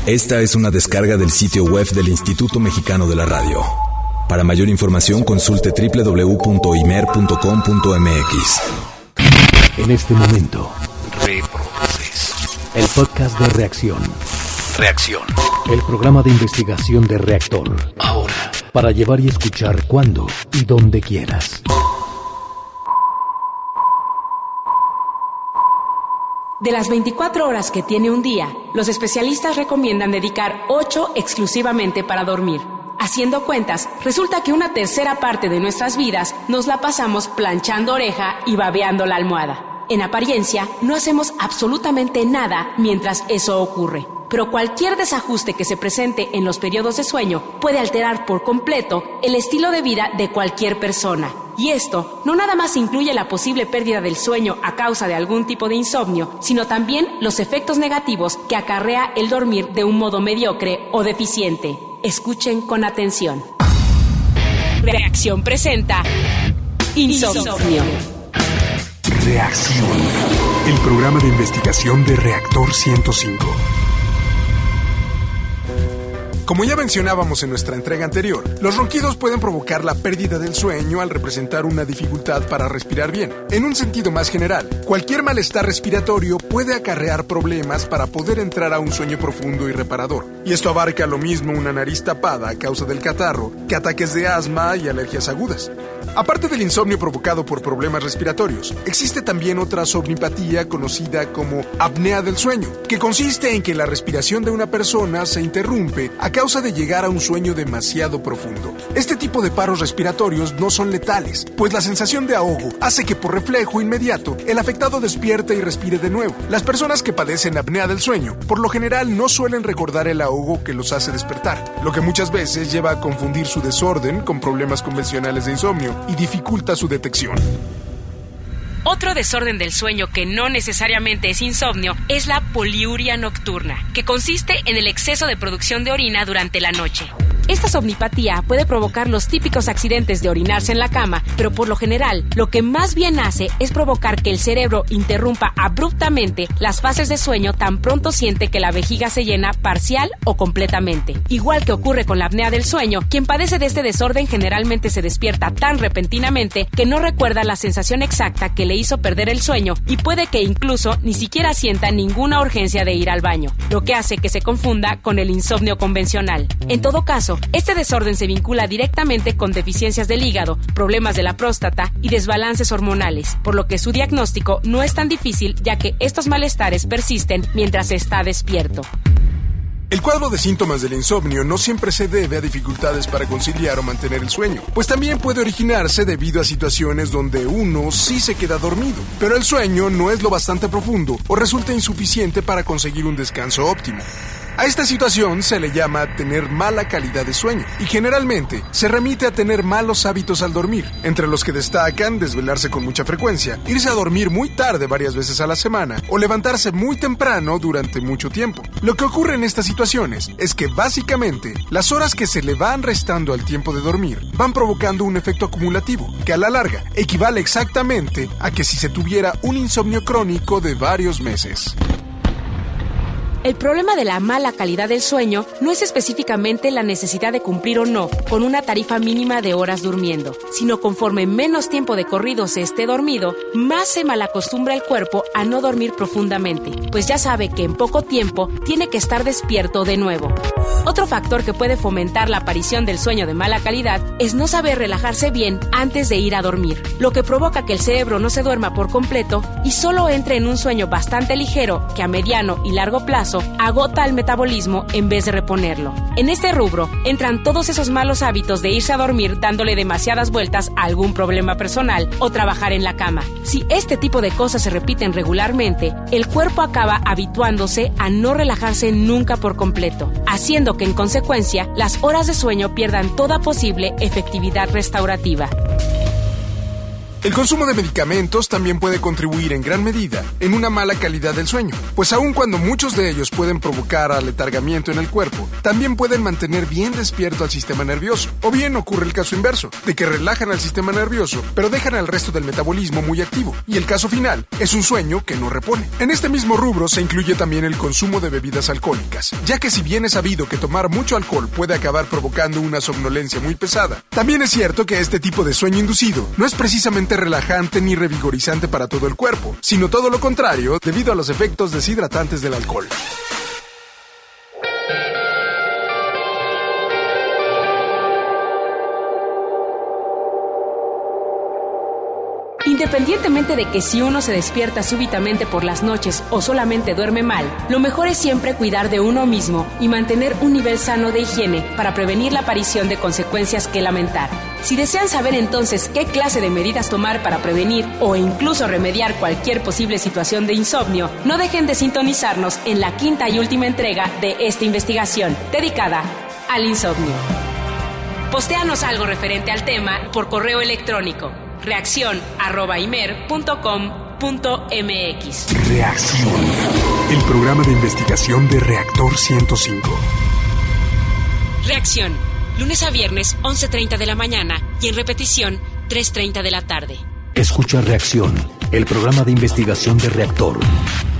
Esta es una descarga del sitio web del Instituto Mexicano de la Radio. Para mayor información consulte www.imer.com.mx. En este momento, Reproduces el podcast de Reacción. Reacción. El programa de investigación de Reactor. Ahora. Para llevar y escuchar cuando y donde quieras. De las 24 horas que tiene un día, los especialistas recomiendan dedicar 8 exclusivamente para dormir. Haciendo cuentas, resulta que una tercera parte de nuestras vidas nos la pasamos planchando oreja y babeando la almohada. En apariencia, no hacemos absolutamente nada mientras eso ocurre. Pero cualquier desajuste que se presente en los periodos de sueño puede alterar por completo el estilo de vida de cualquier persona. Y esto no nada más incluye la posible pérdida del sueño a causa de algún tipo de insomnio, sino también los efectos negativos que acarrea el dormir de un modo mediocre o deficiente. Escuchen con atención. Reacción presenta Insomnio. Reacción, el programa de investigación de Reactor 105. Como ya mencionábamos en nuestra entrega anterior, los ronquidos pueden provocar la pérdida del sueño al representar una dificultad para respirar bien. En un sentido más general, cualquier malestar respiratorio puede acarrear problemas para poder entrar a un sueño profundo y reparador. Y esto abarca lo mismo una nariz tapada a causa del catarro que ataques de asma y alergias agudas. Aparte del insomnio provocado por problemas respiratorios, existe también otra somnipatía conocida como apnea del sueño, que consiste en que la respiración de una persona se interrumpe a causa de llegar a un sueño demasiado profundo. Este tipo de paros respiratorios no son letales, pues la sensación de ahogo hace que por reflejo inmediato el afectado despierte y respire de nuevo. Las personas que padecen apnea del sueño, por lo general no suelen recordar el ahogo que los hace despertar, lo que muchas veces lleva a confundir su desorden con problemas convencionales de insomnio y dificulta su detección. Otro desorden del sueño que no necesariamente es insomnio es la poliuria nocturna, que consiste en el exceso de producción de orina durante la noche. Esta somnipatía puede provocar los típicos accidentes de orinarse en la cama, pero por lo general, lo que más bien hace es provocar que el cerebro interrumpa abruptamente las fases de sueño tan pronto siente que la vejiga se llena parcial o completamente. Igual que ocurre con la apnea del sueño, quien padece de este desorden generalmente se despierta tan repentinamente que no recuerda la sensación exacta que le hizo perder el sueño y puede que incluso ni siquiera sienta ninguna urgencia de ir al baño, lo que hace que se confunda con el insomnio convencional. En todo caso, este desorden se vincula directamente con deficiencias del hígado, problemas de la próstata y desbalances hormonales, por lo que su diagnóstico no es tan difícil ya que estos malestares persisten mientras se está despierto. El cuadro de síntomas del insomnio no siempre se debe a dificultades para conciliar o mantener el sueño, pues también puede originarse debido a situaciones donde uno sí se queda dormido, pero el sueño no es lo bastante profundo o resulta insuficiente para conseguir un descanso óptimo. A esta situación se le llama tener mala calidad de sueño y generalmente se remite a tener malos hábitos al dormir, entre los que destacan desvelarse con mucha frecuencia, irse a dormir muy tarde varias veces a la semana o levantarse muy temprano durante mucho tiempo. Lo que ocurre en estas situaciones es que básicamente las horas que se le van restando al tiempo de dormir van provocando un efecto acumulativo que a la larga equivale exactamente a que si se tuviera un insomnio crónico de varios meses. El problema de la mala calidad del sueño no es específicamente la necesidad de cumplir o no con una tarifa mínima de horas durmiendo, sino conforme menos tiempo de corrido se esté dormido, más se malacostumbra el cuerpo a no dormir profundamente, pues ya sabe que en poco tiempo tiene que estar despierto de nuevo. Otro factor que puede fomentar la aparición del sueño de mala calidad es no saber relajarse bien antes de ir a dormir, lo que provoca que el cerebro no se duerma por completo y solo entre en un sueño bastante ligero que a mediano y largo plazo agota el metabolismo en vez de reponerlo. En este rubro entran todos esos malos hábitos de irse a dormir dándole demasiadas vueltas a algún problema personal o trabajar en la cama. Si este tipo de cosas se repiten regularmente, el cuerpo acaba habituándose a no relajarse nunca por completo, haciendo que en consecuencia las horas de sueño pierdan toda posible efectividad restaurativa. El consumo de medicamentos también puede contribuir en gran medida en una mala calidad del sueño, pues aun cuando muchos de ellos pueden provocar aletargamiento en el cuerpo, también pueden mantener bien despierto al sistema nervioso. O bien ocurre el caso inverso, de que relajan al sistema nervioso, pero dejan al resto del metabolismo muy activo. Y el caso final es un sueño que no repone. En este mismo rubro se incluye también el consumo de bebidas alcohólicas, ya que si bien es sabido que tomar mucho alcohol puede acabar provocando una somnolencia muy pesada, también es cierto que este tipo de sueño inducido no es precisamente relajante ni revigorizante para todo el cuerpo, sino todo lo contrario debido a los efectos deshidratantes del alcohol. Independientemente de que si uno se despierta súbitamente por las noches o solamente duerme mal, lo mejor es siempre cuidar de uno mismo y mantener un nivel sano de higiene para prevenir la aparición de consecuencias que lamentar. Si desean saber entonces qué clase de medidas tomar para prevenir o incluso remediar cualquier posible situación de insomnio, no dejen de sintonizarnos en la quinta y última entrega de esta investigación dedicada al insomnio. Postéanos algo referente al tema por correo electrónico reaccion@imer.com.mx. Reacción, el programa de investigación de Reactor 105. Reacción, lunes a viernes 11:30 de la mañana y en repetición 3:30 de la tarde. Escucha Reacción, el programa de investigación de Reactor.